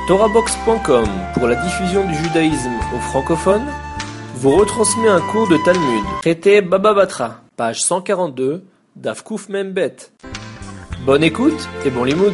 TorahBox.com, pour la diffusion du judaïsme aux francophones, vous retransmet un cours de Talmud. Traité Baba Batra, page 142, Daf Kuf Mem Bet. Bonne écoute et bon limoud.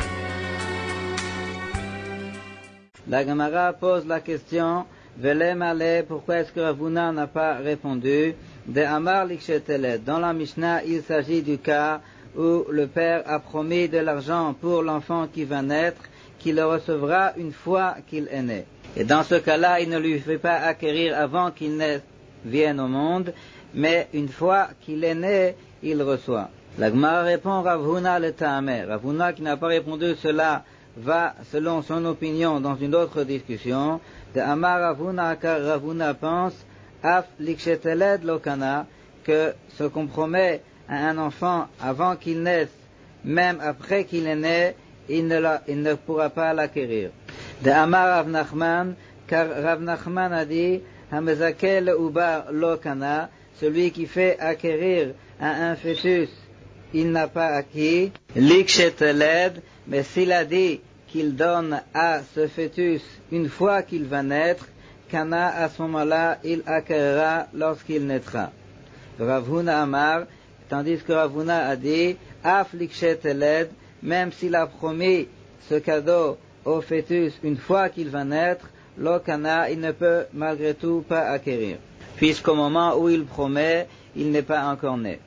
La Gemara pose la question, Velem Ale, pourquoi est-ce que Rav Huna n'a pas répondu? De Amar Liksheteled. Dans la Mishnah, il s'agit du cas où le père a promis de l'argent pour l'enfant qui va naître, qu'il le recevra une fois qu'il est né. Et dans ce cas-là, il ne lui fait pas acquérir avant qu'il vienne au monde, mais une fois qu'il est né, il reçoit. La Gemara répond Rav Huna le Ta'amer. Rav Huna qui n'a pas répondu cela va, selon son opinion, dans une autre discussion. De Amar Rav Huna, car Rav Huna pense Af Liksheteled Lokana, que ce qu'on promet à un enfant avant qu'il naisse, même après qu'il est né, il ne pourra pas l'acquérir. De Amar Rav Nachman, car Rav Nachman a dit Hamezakel Ubar Lokana, celui qui fait acquérir à un fœtus, il n'a pas acquis. Liksheteled, mais s'il a dit qu'il donne à ce fœtus une fois qu'il va naître, Kana, à ce moment-là, il acquérera lorsqu'il naîtra. Rav Huna Amar, tandis que Rav Huna a dit Af Liksheteled, même s'il a promis ce cadeau au fœtus une fois qu'il va naître, l'okana, il ne peut malgré tout pas acquérir, puisqu'au moment où il promet, il n'est pas encore né.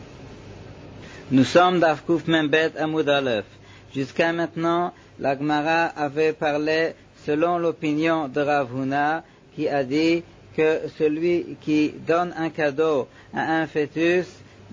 Nous sommes d'Af Kuf Mem Bet Amud Aleph. Jusqu'à maintenant, la Gemara avait parlé selon l'opinion de Rav Huna, qui a dit que celui qui donne un cadeau à un fœtus,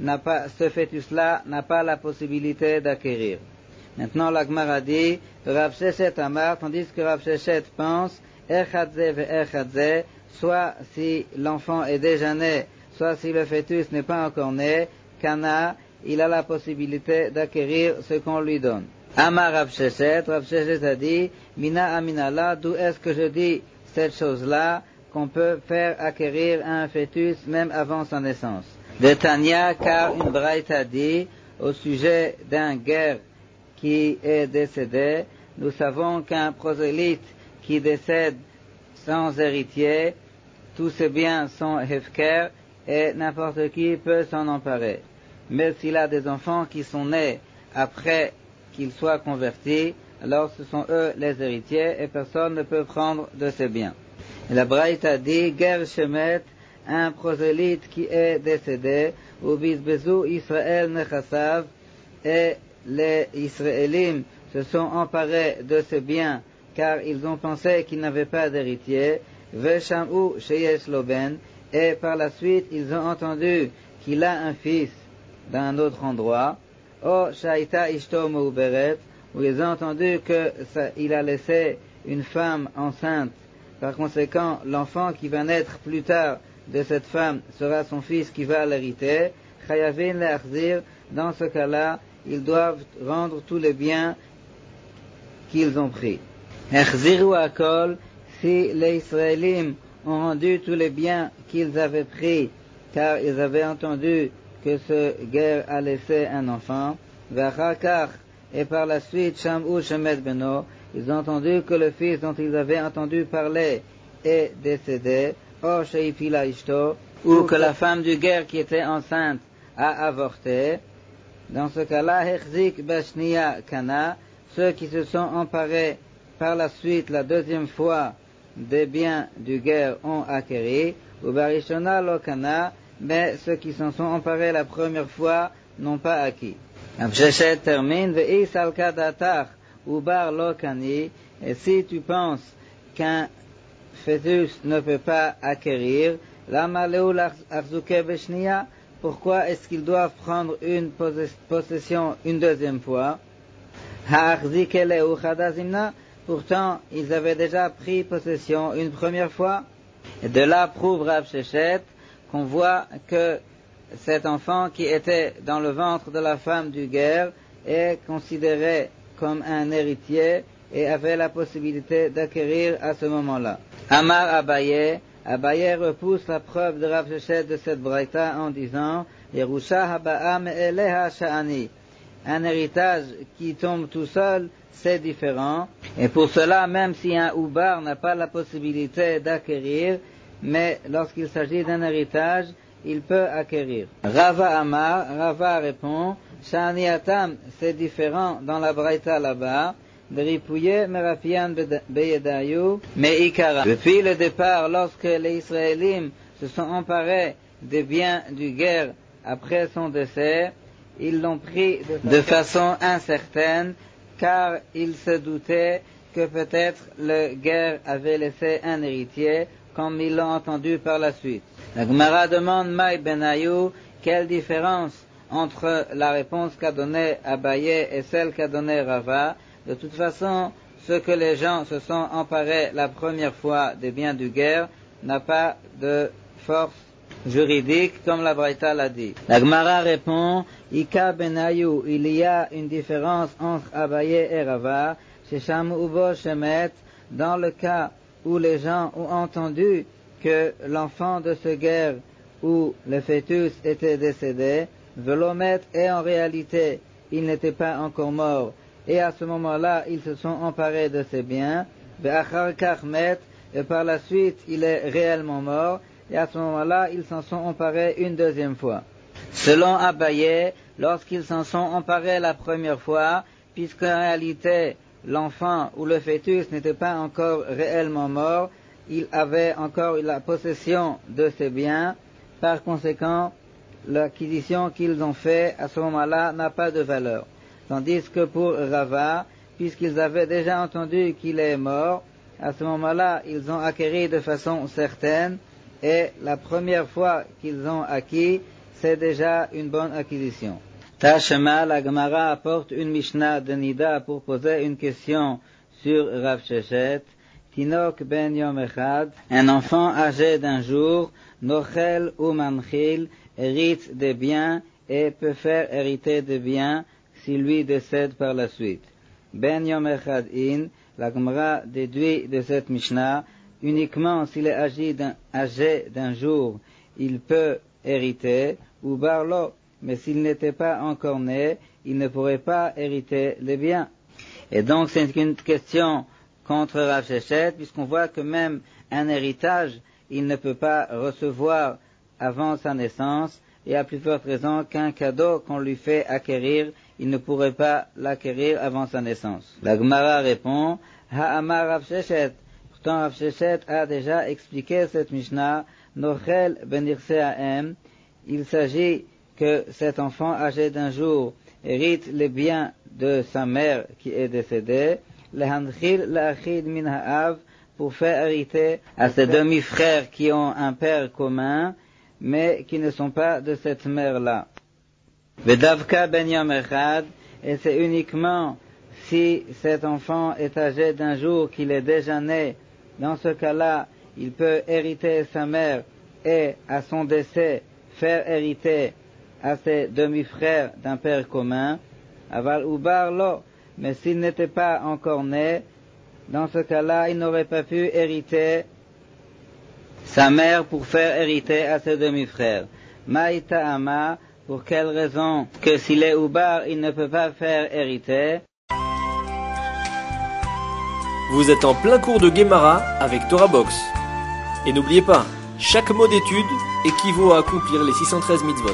ce fœtus-là n'a pas la possibilité d'acquérir. Maintenant, la Gemara dit, Rav Sheshet Amar, tandis que Rav Sheshet pense, Echadze ve Echadze, soit si l'enfant est déjà né, soit si le fœtus n'est pas encore né, Kana, il a la possibilité d'acquérir ce qu'on lui donne. Amar Rav Sheshet a dit, Mina Aminala, d'où est-ce que je dis cette chose-là, qu'on peut faire acquérir un fœtus même avant sa naissance? De Tanya, car une braïta dit, au sujet d'un guerre qui est décédé, nous savons qu'un prosélyte qui décède sans héritier, tous ses biens sont hefker et n'importe qui peut s'en emparer. Mais s'il a des enfants qui sont nés après qu'il soit converti, alors ce sont eux les héritiers et personne ne peut prendre de ses biens. Et la braïta dit, ger shemet, un prosélyte qui est décédé, ou bisbezu Israël nechassav, et les Israélites se sont emparés de ses biens car ils ont pensé qu'il n'avait pas d'héritier, vesham'u sheyesh loben, et par la suite ils ont entendu qu'il a un fils d'un autre endroit, o shaita ishto meuberet, où ils ont entendu qu'il a laissé une femme enceinte. Par conséquent, l'enfant qui va naître plus tard de cette femme sera son fils qui va l'hériter. Chayavin le'achzir, dans ce cas-là, ils doivent rendre tous les biens qu'ils ont pris. Echziru akol, si les Israélites ont rendu tous les biens qu'ils avaient pris, car ils avaient entendu que ce guerre a laissé un enfant, v'achakach, et par la suite, sham'u shemet beno, ils ont entendu que le fils dont ils avaient entendu parler est décédé, or sheifila ishto, ou que la femme du guerre qui était enceinte a avorté. Dans ce cas-là, hechzik bashniya kana, ceux qui se sont emparés par la suite, la deuxième fois, des biens du guerre ont acquéri, ou barishona lo kana, mais ceux qui s'en sont emparés la première fois n'ont pas acquis. Absheshet termine, ve'is al kadatar, ou bar lo kani, et si tu penses qu'un fœtus ne peut pas acquérir, lama leu l'arzuke bashniya, pourquoi est-ce qu'ils doivent prendre une possession une deuxième fois? Pourtant, ils avaient déjà pris possession une première fois. Et de là prouve Rav Sheshet qu'on voit que cet enfant qui était dans le ventre de la femme du guerre est considéré comme un héritier et avait la possibilité d'acquérir à ce moment-là. Amar Abaye, Abaye repousse la preuve de Rav Sheshet de cette braïta en disant Yerusha haba'a me'eleha sha'ani. un héritage qui tombe tout seul, c'est différent. Et pour cela, même si un oubar n'a pas la possibilité d'acquérir, mais lorsqu'il s'agit d'un héritage, il peut acquérir. Rava Amar, Rava répond, Shaniatam, c'est différent dans la Braïta là-bas, de Ripouye Merafian Beyedayu, mais Ikara. Depuis le départ, lorsque les Israélites se sont emparés des biens du guerre après son décès, ils l'ont pris de façon incertaine, car ils se doutaient que peut-être le guerre avait laissé un héritier, comme ils l'ont entendu par la suite. La Gemara demande Maï Benayu, quelle différence entre la réponse qu'a donnée Abaye et celle qu'a donnée Rava. De toute façon, ce que les gens se sont emparés la première fois des biens du guerre n'a pas de force juridique, comme la Braïta l'a dit. La Gemara répond, Ika Benayu, il y a une différence entre Abaye et Rava, chez Shamu Ubo Shemet, dans le cas où les gens ont entendu que l'enfant de ce guerre où le fœtus était décédé, Velomet, et en réalité il n'était pas encore mort, et à ce moment-là ils se sont emparés de ses biens, Ve'achar Kachmet, et par la suite il est réellement mort, et à ce moment-là ils s'en sont emparés une deuxième fois. Selon Abaye, lorsqu'ils s'en sont emparés la première fois, puisqu'en réalité l'enfant ou le fœtus n'était pas encore réellement mort, il avait encore la possession de ses biens, par conséquent l'acquisition qu'ils ont fait à ce moment-là n'a pas de valeur. Tandis que pour Rava, puisqu'ils avaient déjà entendu qu'il est mort, à ce moment-là ils ont acquis de façon certaine, et la première fois qu'ils ont acquis, c'est déjà une bonne acquisition. Tashema, la Gemara apporte une Mishnah de Nida pour poser une question sur Rav Sheshet. Tinok ben Yom Echad, un enfant âgé d'un jour, Nochel ou Manchil, hérite des biens et peut faire hériter des biens s'il lui décède par la suite. Ben Yom Echad in, la Gemara déduit de cette Mishnah, uniquement s'il est âgé d'un jour, il peut hériter, ou barlo, mais s'il n'était pas encore né, il ne pourrait pas hériter les biens. Et donc c'est une question contre Rav Sheshet, puisqu'on voit que même un héritage, il ne peut pas recevoir avant sa naissance, et à plus forte raison qu'un cadeau qu'on lui fait acquérir, il ne pourrait pas l'acquérir avant sa naissance. La Gemara répond, Ha'amar Rav Sheshet. Pourtant Rav Sheshet a déjà expliqué cette Mishnah, Nochel ben Irseaem. Il s'agit que cet enfant âgé d'un jour hérite les biens de sa mère qui est décédée, lehanchil la'achid min ha'av, pour faire hériter à ses demi-frères qui ont un père commun, mais qui ne sont pas de cette mère-là. Vedavka ben yom echad, et c'est uniquement si cet enfant est âgé d'un jour qu'il est déjà né. Dans ce cas-là, il peut hériter sa mère et, à son décès, faire hériter à ses demi-frères d'un père commun, aval ubar lo, mais s'il n'était pas encore né, dans ce cas-là, il n'aurait pas pu hériter sa mère pour faire hériter à ses demi-frères. Maïta ama, pour quelle raison que s'il est ubar, il ne peut pas faire hériter. Vous êtes en plein cours de Gemara avec Torah Box. Et n'oubliez pas, chaque mot d'étude équivaut à accomplir les 613 mitzvot.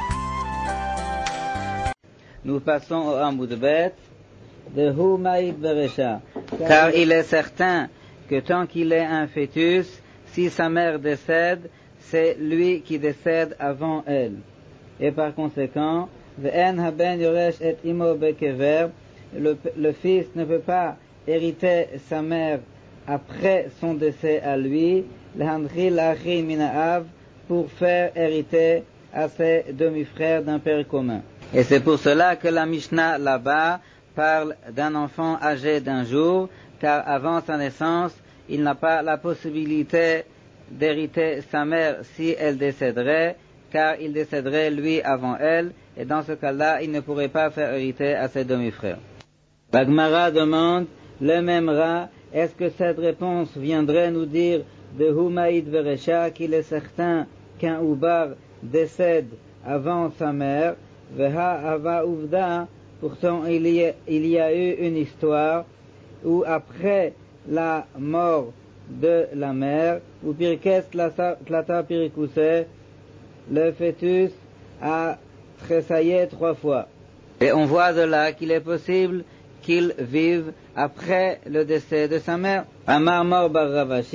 Nous passons au Amud Bet de Humaïd Beresha. Car il est certain que tant qu'il est un fœtus, si sa mère décède, c'est lui qui décède avant elle. Et par conséquent, Ve'en haben yoresh et imo bekever, le fils ne peut pas hériter sa mère après son décès à lui, lehanchil achi minaav, pour faire hériter à ses demi-frères d'un père commun. Et c'est pour cela que la Mishnah là-bas parle d'un enfant âgé d'un jour, car avant sa naissance, il n'a pas la possibilité d'hériter sa mère si elle décéderait, car il décéderait lui avant elle, et dans ce cas-là, il ne pourrait pas faire hériter à ses demi-frères. La Gemara demande, le même Ra, est-ce que cette réponse viendrait nous dire de Humaïd Veresha qu'il est certain qu'un Ubar décède avant sa mère, Veha Ava Uvda, Pourtant, il y a eu une histoire où après la mort de la mère, ou Pirkes Tlata Pirikuse, le fœtus a tressaillé 3 fois. Et on voit de là qu'il est possible qu'il vive après le décès de sa mère. Amar Mor Bar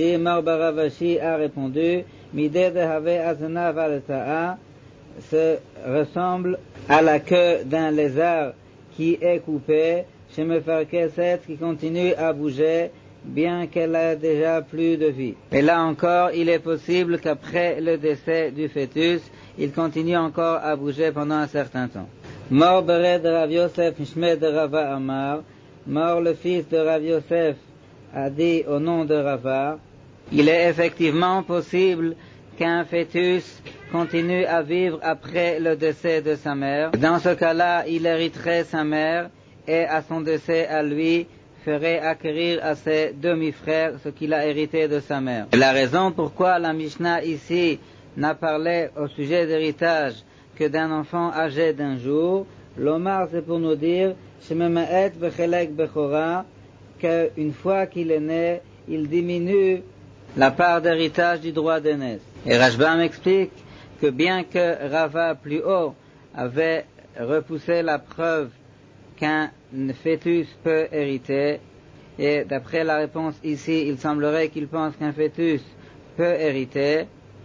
Ravashi a répondu, Mideh de Have Azna Valeta'a se ressemble à la queue d'un lézard qui est coupée, chez Mefarkeset qui continue à bouger, bien qu'elle a déjà plus de vie. Et là encore, il est possible qu'après le décès du fœtus, il continue encore à bouger pendant un certain temps. Mort Bered de Rav Yosef Mishme de Rava Amar, mort le fils de Rav Yosef a dit au nom de Rava, il est effectivement possible qu'un fœtus continue à vivre après le décès de sa mère. Dans ce cas-là, il hériterait sa mère et à son décès à lui, ferait acquérir à ses demi-frères ce qu'il a hérité de sa mère. Et la raison pourquoi la Mishnah ici n'a parlé au sujet d'héritage que d'un enfant âgé d'un jour, l'Omar c'est pour nous dire Shemema'et bechelek bechora, qu'une fois qu'il est né, il diminue la part d'héritage du droit d'aînesse. Et Rashbam explique que bien que Rava plus haut avait repoussé la preuve qu'un fœtus peut hériter, et d'après la réponse ici, il semblerait qu'il pense qu'un fœtus peut hériter.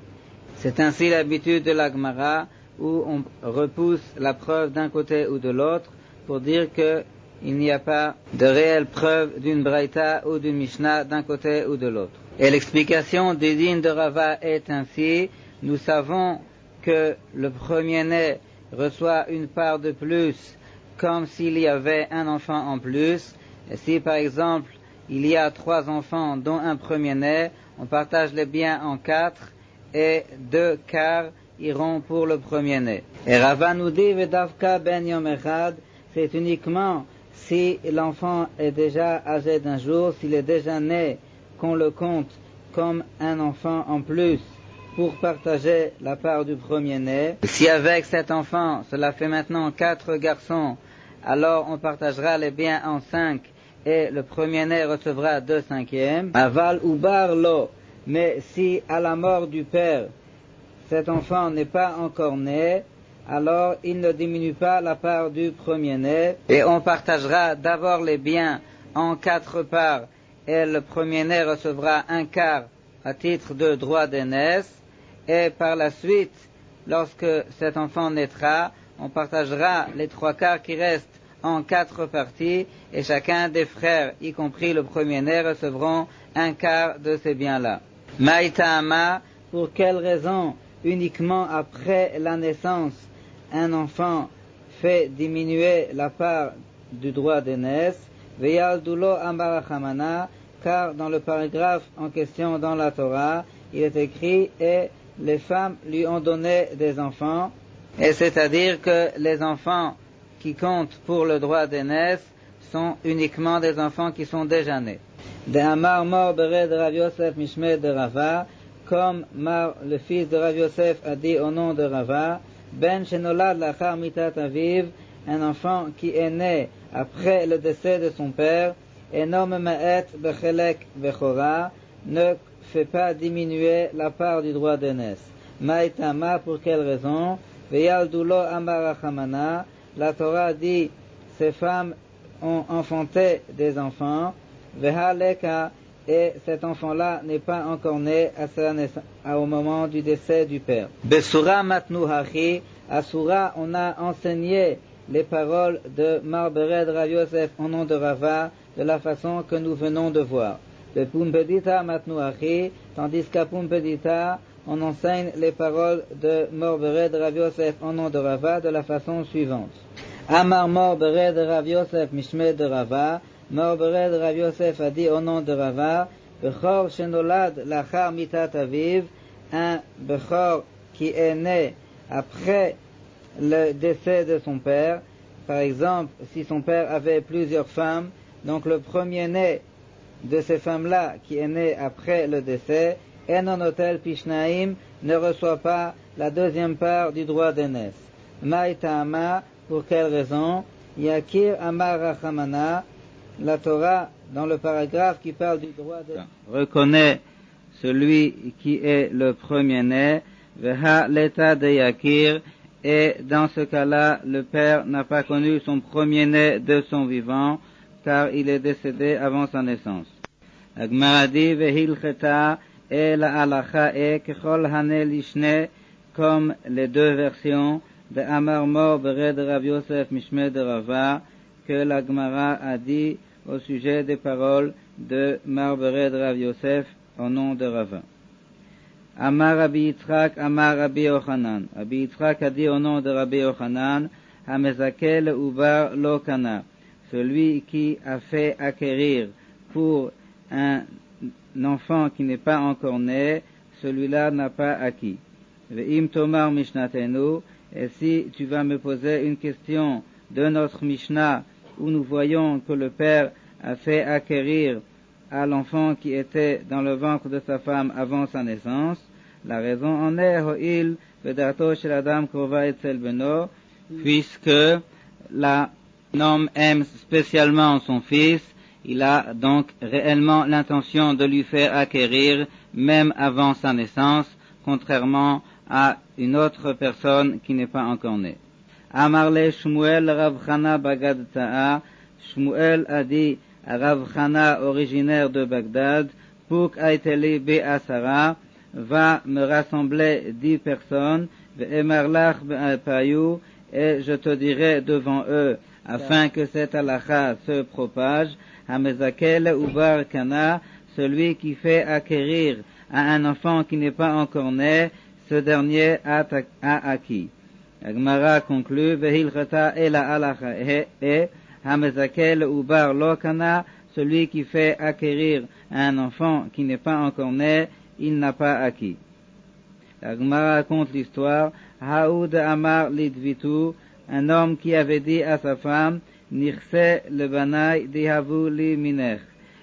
C'est ainsi l'habitude de la Gemara, où on repousse la preuve d'un côté ou de l'autre pour dire qu'il n'y a pas de réelle preuve d'une Braïta ou d'une Mishnah d'un côté ou de l'autre. Et l'explication du din de Rava est ainsi: nous savons que le premier-né reçoit une part de plus comme s'il y avait un enfant en plus. Et si par exemple il y a 3 enfants dont un premier-né, on partage les biens en 4 et 2 quarts iront pour le premier-né. Et Rava nous dit Vedavka ben yom echad, c'est uniquement si l'enfant est déjà âgé d'un jour, s'il est déjà né, qu'on le compte comme un enfant en plus pour partager la part du premier-né. Si avec cet enfant, cela fait maintenant 4 garçons, alors on partagera les biens en 5 et le premier-né recevra 2/5. Aval ou bar lo, mais si à la mort du père, cet enfant n'est pas encore né, alors il ne diminue pas la part du premier-né et on partagera d'abord les biens en 4 parts et le premier-né recevra 1 quart à titre de droit d'aînesse, et par la suite, lorsque cet enfant naîtra, on partagera les 3 quarts qui restent en 4 parties et chacun des frères, y compris le premier-né, recevront 1 quart de ces biens-là. Maïtama, pour quelle raison uniquement après la naissance un enfant fait diminuer la part du droit d'aînesse? Veyaldulo ambarachamana, car dans le paragraphe en question dans la Torah, il est écrit et les femmes lui ont donné des enfants, et c'est-à-dire que les enfants qui comptent pour le droit d'aînesse sont uniquement des enfants qui sont déjà nés. De Amar Mor Bered Rav Yosef Mishme de Rava, comme Mar, le fils de Rav Yosef, a dit au nom de Rava, Ben Shenolad Lachar Mitat Aviv, un enfant qui est né après le décès de son père, Enom Ma'et Bechelek Bechora, ne fait pas diminuer la part du droit d'aînesse. Maïtama, pour quelle raison? Veyaldulo Ambarachamana, la Torah dit, ces femmes ont enfanté des enfants, Vehaleka, et cet enfant-là n'est pas encore né au moment du décès du père. Besura matnu hachi, à Sura, on a enseigné les paroles de Mar Bered Rav Yosef au nom de Rava, de la façon que nous venons de voir. Le Pumbedita matnu hachi, tandis qu'à Pumbedita, on enseigne les paroles de Mor Bered Rav Yosef au nom de Rava de la façon suivante. Amar Mor Bered Rav Yosef Mishme de Rava, Mor Bered Rav Yosef a dit au nom de Rava, Bechor Shenolad Lachar Mitat Aviv, un Bechor qui est né après le décès de son père. Par exemple, si son père avait plusieurs femmes, donc le premier-né de ces femmes-là qui est né après le décès, Enonotel Pishnaim, ne reçoit pas la 2e part du droit d'aînesse. Maïtama, pour quelle raison? Yakir Amar Rachamana, la Torah, dans le paragraphe qui parle du droit de... reconnaît celui qui est le premier-né, Veha l'état de Yakir, et dans ce cas-là, le père n'a pas connu son premier-né de son vivant, car il est décédé avant sa naissance. Agmaradi Vehilcheta, et la halacha est Kechol Hane Lishne, comme les deux versions de Amar Mor Bered Rav Yosef Mishme de Rava, que la Gemara a dit au sujet des paroles de Mar Bered Rav Yosef au nom de Rava. Amar Rabbi Yitzchak, Amar Rabbi Yochanan. Rabbi Yitzchak a dit au nom de Rabbi Yochanan, Hamezakel Ubar Lo Kana, celui qui a fait acquérir pour un enfant qui n'est pas encore né, celui-là n'a pas acquis. Ve'im Tomar Mishnatenu, et si tu vas me poser une question de notre Mishnah, où nous voyons que le père a fait acquérir à l'enfant qui était dans le ventre de sa femme avant sa naissance, la raison en est, Ho'il Vedato Shel Adam Krova Etzel Beno, puisque l'homme aime spécialement son fils, il a donc réellement l'intention de lui faire acquérir même avant sa naissance, contrairement à une autre personne qui n'est pas encore née. Amarle Shmuel Rav Chana Bagad Ta'a, Shmuel a dit à Rav Chana originaire de Bagdad, Puk Aiteli Be'asara, va me rassembler 10 personnes, Ve'emarlach Be'apayou, et je te dirai devant eux, afin que cette halakha se propage, Hamezakel Ubar Kana, celui qui fait acquérir à un enfant qui n'est pas encore né, ce dernier a acquis. Agmara conclut, Vehilchata et la halakha et Hamezakel Ubar Lokana, celui qui fait acquérir à un enfant qui n'est pas encore né, il n'a pas acquis. Agmara raconte l'histoire, Haoud Amar Lidvitu, un homme qui avait dit à sa femme, Nirse le banai dihavu li minech,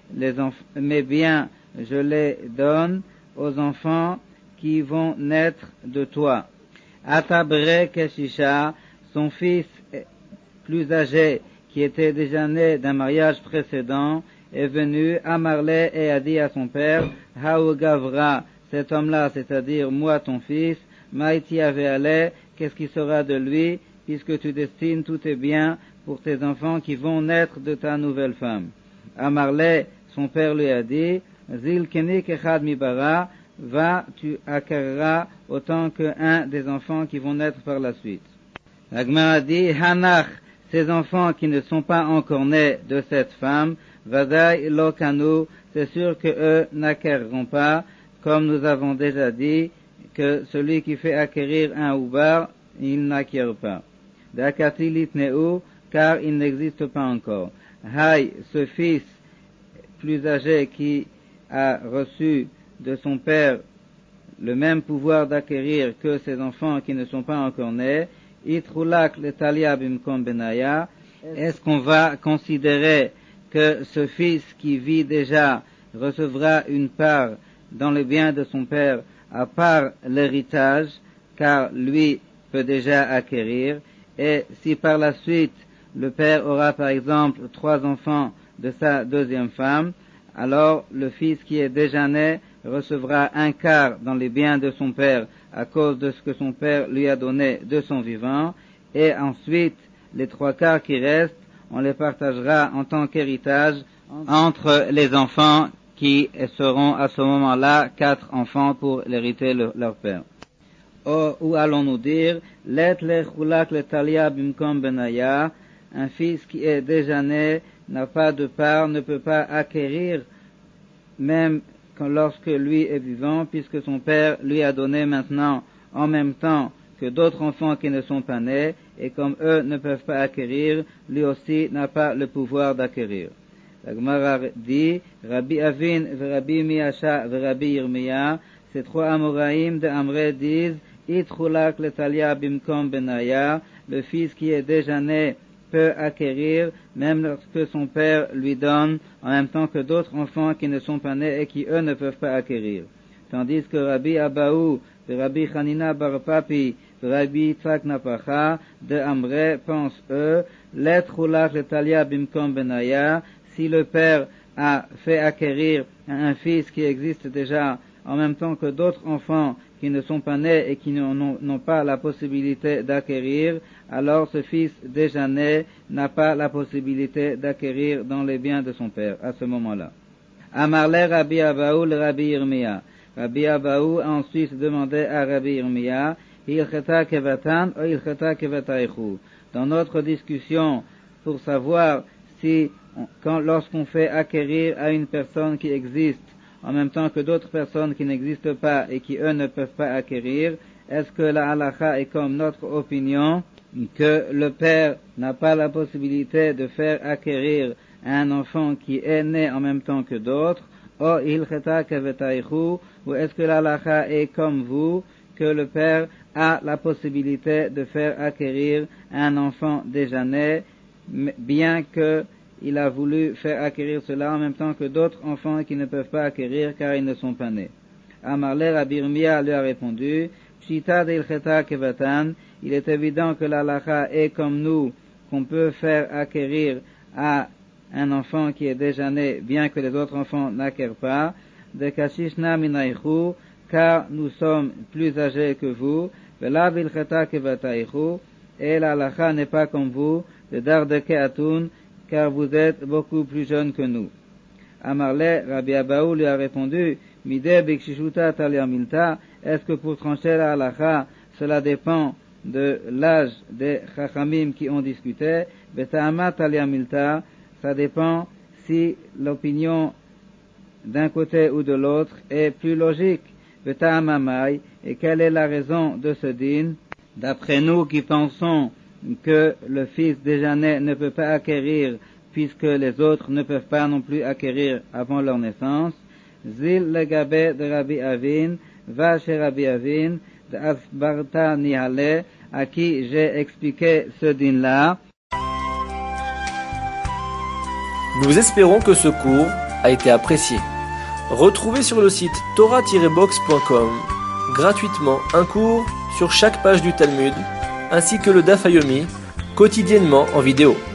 mes biens je les donne aux enfants qui vont naître de toi. Atabre Keshisha, son fils plus âgé, qui était déjà né d'un mariage précédent, est venu à Marley et a dit à son père, Haou Gavra, cet homme-là, c'est-à-dire moi ton fils, Maïti Aveale, qu'est-ce qui sera de lui, puisque tu destines tous tes biens pour tes enfants qui vont naître de ta nouvelle femme. À Marley, son père lui a dit, Zil Kenik Echad Mibara, va, tu acquériras autant qu'un des enfants qui vont naître par la suite. La Gemara dit, Hanach, ces enfants qui ne sont pas encore nés de cette femme, Vadai Lokanu, c'est sûr que eux n'acquerront pas, comme nous avons déjà dit, que celui qui fait acquérir un oubar, il n'acquiert pas. Dakati litneu, car il n'existe pas encore. Hay, ce fils plus âgé qui a reçu de son père le même pouvoir d'acquérir que ses enfants qui ne sont pas encore nés, Itrulak l'Etalia bimkom benaya, est-ce qu'on va considérer que ce fils qui vit déjà recevra une part dans les biens de son père à part l'héritage, car lui peut déjà acquérir, et si par la suite le père aura par exemple 3 enfants de sa deuxième femme, alors le fils qui est déjà né recevra un quart dans les biens de son père à cause de ce que son père lui a donné de son vivant, et ensuite les 3 quarts qui restent, on les partagera en tant qu'héritage entre les enfants qui seront à ce moment-là 4 enfants pour l'hériter leur père. Ou allons-nous dire, un fils qui est déjà né n'a pas de part, ne peut pas acquérir, même lorsque lui est vivant, puisque son père lui a donné maintenant en même temps que d'autres enfants qui ne sont pas nés, et comme eux ne peuvent pas acquérir, lui aussi n'a pas le pouvoir d'acquérir. La Gemara dit, Rabbi Avin, Rabbi Miasha, Rabbi Yirmiya, ces 3 Amoraïm de Amré disent, Itrulak l'Etalia bimkom benaya, le fils qui est déjà né peut acquérir, même lorsque son père lui donne, en même temps que d'autres enfants qui ne sont pas nés et qui eux ne peuvent pas acquérir. Tandis que Rabbi Abaou, Rabbi Chanina Bar Papi, Rabbi Yitzhak Napacha, de Amré pensent eux L'etrulach letalia bimkom benaya, si le père a fait acquérir un fils qui existe déjà en même temps que d'autres enfants qui ne sont pas nés et qui n'ont pas la possibilité d'acquérir, alors ce fils déjà né n'a pas la possibilité d'acquérir dans les biens de son père à ce moment-là. Amarle Rabbi Abaou le Rabbi Yirmiya. Rabbi Abaou a ensuite demandé à Rabbi Yirmiya, Ilcheta kevatan ou Ilcheta kevataichu. Dans notre discussion pour savoir si, lorsqu'on fait acquérir à une personne qui existe, en même temps que d'autres personnes qui n'existent pas et qui eux ne peuvent pas acquérir, est-ce que la halakha est comme notre opinion, que le père n'a pas la possibilité de faire acquérir un enfant qui est né en même temps que d'autres, ou ilcheta kevetaichu, ou est-ce que la halakha est comme vous, que le père a la possibilité de faire acquérir un enfant déjà né, bien que il a voulu faire acquérir cela en même temps que d'autres enfants qui ne peuvent pas acquérir car ils ne sont pas nés. Amarle Rabbi Yirmiya lui a répondu, Pshita d'ilcheta kevatan, il est évident que la halakha est comme nous, qu'on peut faire acquérir à un enfant qui est déjà né, bien que les autres enfants n'acquièrent pas, de kashishna minaichu, car nous sommes plus âgés que vous, vela bilcheta kevataichu, et la halakha n'est pas comme vous, de dardeke atun, car vous êtes beaucoup plus jeunes que nous. Amarle, Rabbi Abaou lui a répondu, Mide bikshishuta talia milta, est-ce que pour trancher la halakha, cela dépend de l'âge des chachamim qui ont discuté, beta'ama talia milta, ça dépend si l'opinion d'un côté ou de l'autre est plus logique, beta'ama mai, et quelle est la raison de ce din, d'après nous qui pensons que le fils déjà né ne peut pas acquérir puisque les autres ne peuvent pas non plus acquérir avant leur naissance. Zil le gabé de Rabbi Avin, va chez Rabbi Avin, de Asbarta Nihale, à qui j'ai expliqué ce din-là. Nous espérons que ce cours a été apprécié. Retrouvez sur le site torah-box.com gratuitement un cours sur chaque page du Talmud, ainsi que le Daf Yomi, quotidiennement en vidéo.